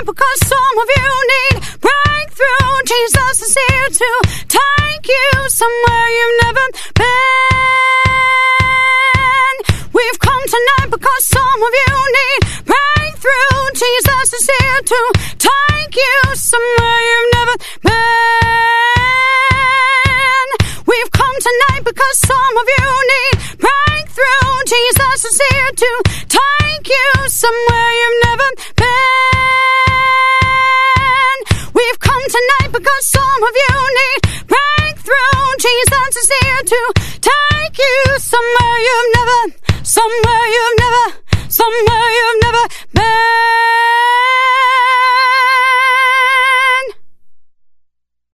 because some of you need breakthrough. Jesus is here to take you somewhere you've never been. We've come tonight because some of you need breakthrough. Jesus is here to take you somewhere you've never been. We've come tonight because some of you need breakthrough. Jesus is here to take you somewhere you've never been. We've come tonight because some of you need breakthrough. Jesus is here to take you somewhere you've never been.